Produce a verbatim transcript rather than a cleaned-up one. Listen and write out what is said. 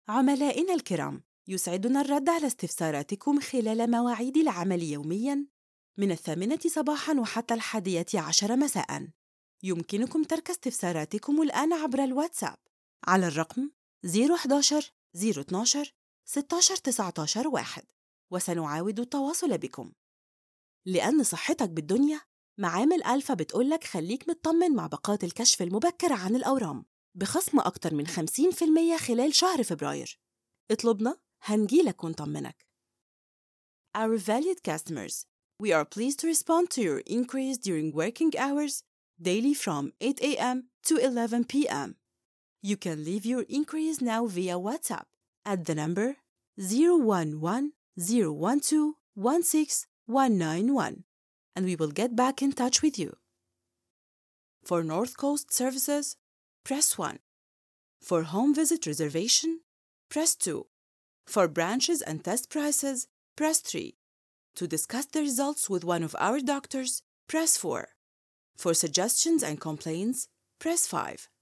عملائنا الكرام، يسعدنا الرد على استفساراتكم خلال مواعيد العمل يومياً من الثامنة صباحاً وحتى الحادية عشر مساءً. يمكنكم ترك استفساراتكم الآن عبر الواتساب على الرقم صفر واحد واحد صفر اثنا عشر ستة عشر تسعة عشر واحد، وسنعاود التواصل بكم. لأن صحتك بالدنيا، معامل ألفا بتقولك خليك مطمن مع باقات الكشف المبكر عن الأورام بخصم أكتر من خمسين بالمية خلال شهر فبراير. اطلبنا هنجيلك ونطمنك. Our valued customers, we are pleased to respond to your inquiries during working hours daily from eight a m to eleven p m You can leave your inquiries now via WhatsApp at the number zero one one zero one two one six one nine one, and we will get back in touch with you. For North Coast services, press one. For home visit reservation, press two. For branches and test prices, press three. To discuss the results with one of our doctors, press four. For suggestions and complaints, press five.